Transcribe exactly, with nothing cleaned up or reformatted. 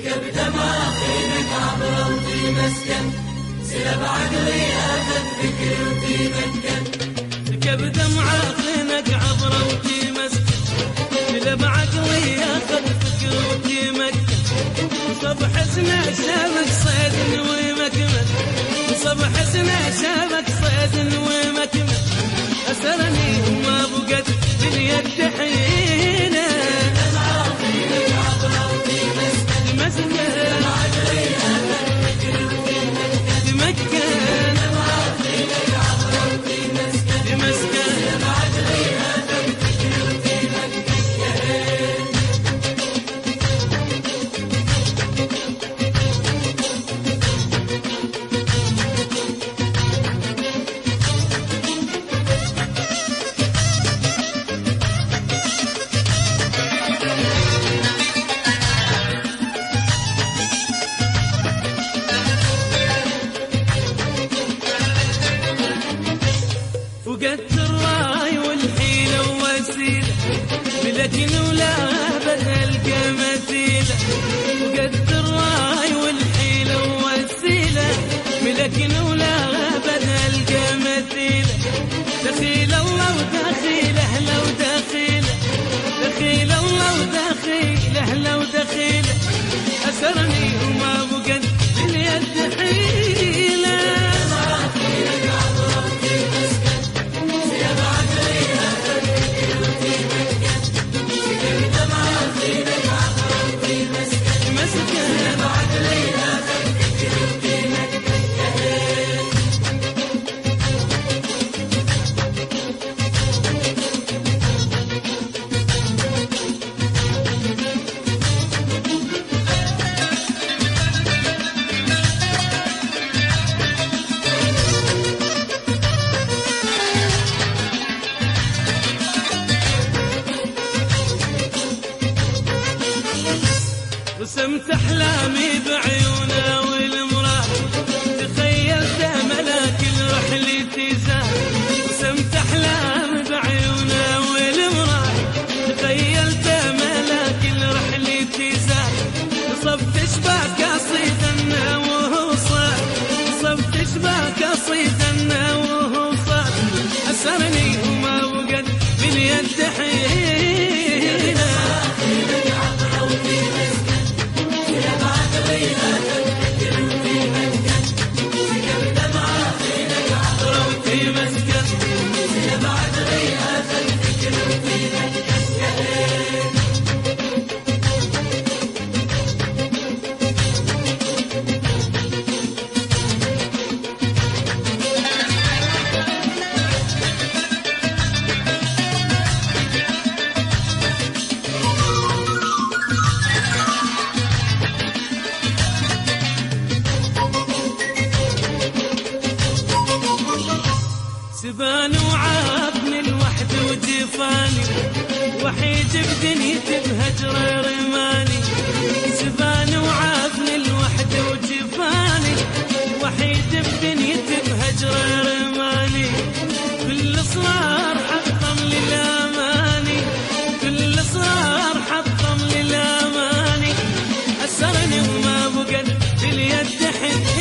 بدمعة خينك عبرة وفي مسكن، سلب عقلي أخذ فكري وفي مكن. ركب دمعة خينك عبرة وفي مسكن، سلب عقلي أخذ فكري وفي مكن. صب حسنة شابك صيد ومكمل، صب حسنة شابك صيد ومكمل. أسرني وما بقت باليد حيلة، بدمعة خينك عبرة وفي مسكن، مسكن سلب عقلي أخذ فكري وفي مكن. مكن بدمعة خينك عبرة وفي مسكن، مسكن سلب عقلي أخذ فكري وفي مكن. فقدت الراي والحيلة ووسيلة، لكن ولا بتلقى مثيلة. فقدت الراي والحيلة ووسيلة، لكن ولا بتلقى مثيلة. دخيل الله ودخيله لو دخيله، دخيل الله ودخيله لو دخيله. أسرني وما بقت باليد حيلة، رسمت أحلامي بعيونه والمراه، تخيلت ملاك رحلتي زاد. رسمت أحلامي بعيونه والمراه، تخيلت ملاك رحلتي زاد. صبت شباك قصيدنا وهو صار، صبت شباك قصيدنا وهو صار. أسرني وما بقت باليد حيلة، سبان وعافني الوحد وجفاني، وحيد بدنيتي بهجر رماني. سبان وعافني الوحد وجفاني، وحيد بدنيتي بهجر رماني. كل صرار حطم للاماني، كل صرار حطم للاماني. أسرني وما بقت باليد حيلة،